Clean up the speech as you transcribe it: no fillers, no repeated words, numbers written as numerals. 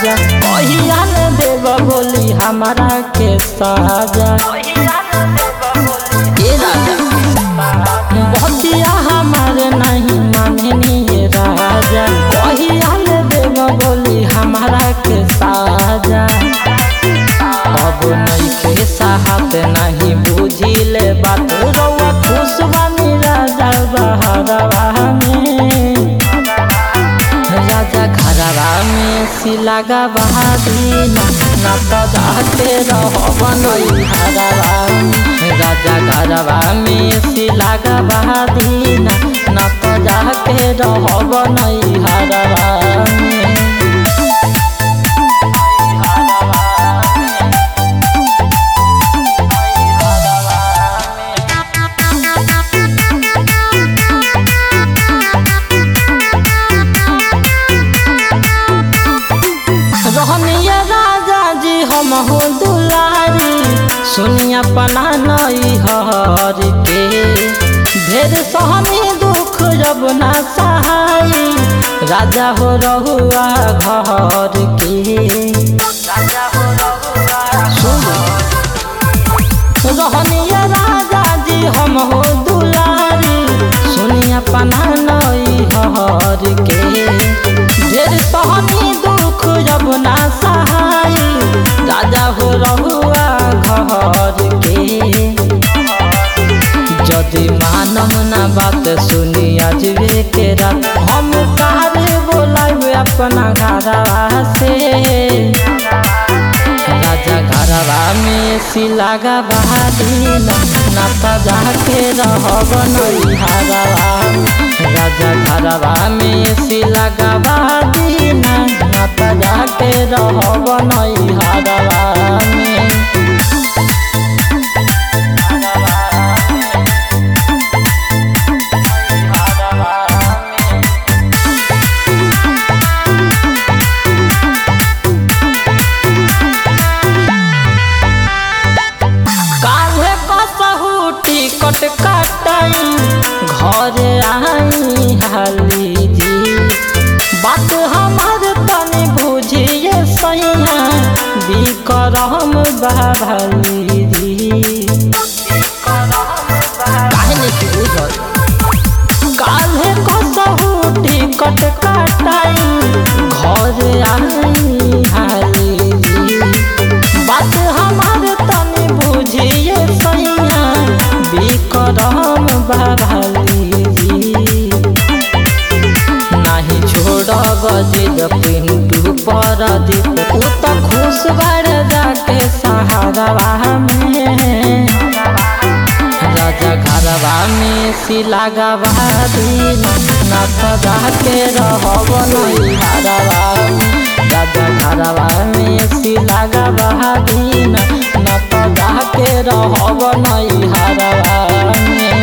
राजा कहिया ले देव बोली हमारा के साजा ए राजा बतिया हमारे नहीं माननी राजा कहिया ले देव बोली हमारा के साजा अब नहीं के साहत नहीं बुझिले बात रउआ खुश बानी राजा बहरवा में राजा घरवा में सिलागा बहादीना ना तो जाते रहब नहीं हरवा राजा घरवा में सिलागा बहादीना ना तो जाते रहब नहीं हरवा हम हो दुलारी सुनिया पना नई हर के ढेर सहनी दुख जब ना सहाई राजा हो रहुआ घर के रहनिया राजा जी हम हो दुलारी सुनिया पना नई हर के ढेर सहनी दुख जब ना सहाई राजा हो रहुआ घर के जदि मानम ना बात सुनी आज के रात हम कारे बोलावे अपना घरवा से राजा घरवा में सिलागा बहादीना ना तो जाके रहब नहीं हरवा राजा घरवा में सिलागा बहादीना ना तो जाके रहब नहीं हरवा में टिकट काटाई घर आई हाली जी बात हमार तनी बुझिए सैया बिकरम बाभाली जी काल्हे कसहु टिकट काटाई घर आई हाली जी बात हमार तनी बुझिए सैया बिकरम बाभाली जी नहीं छोड़ब जिद पिंटू परदीप उ तो खुश बार जाके सहारवा में राजा घरवा में सिलागा बहादीना ना तो जाके रहब नहीं हरवा राजा घरवा में सिलागा बहादीना ना तो जाके रहब नहीं हरवा में।